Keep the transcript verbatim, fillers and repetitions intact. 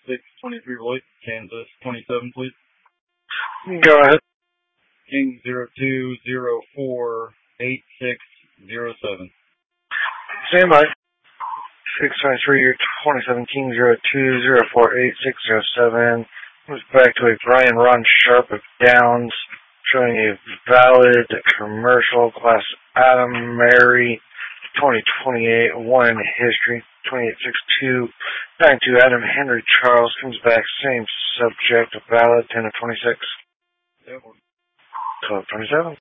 six twenty-three Voight, Kansas twenty-seven, please. Go ahead. King zero two zero four eight six zero seven. Stand by. six twenty-three, twenty-seven, King zero two zero four eight six zero seven. Moves back to a Brian Ron Sharp of Downs, showing a valid commercial class Adam Mary twenty twenty-eight, one in history, twenty-eight six two nine two Adam Henry Charles comes back, same subject, valid ten of twenty-six. Yep. twelve twenty-seven.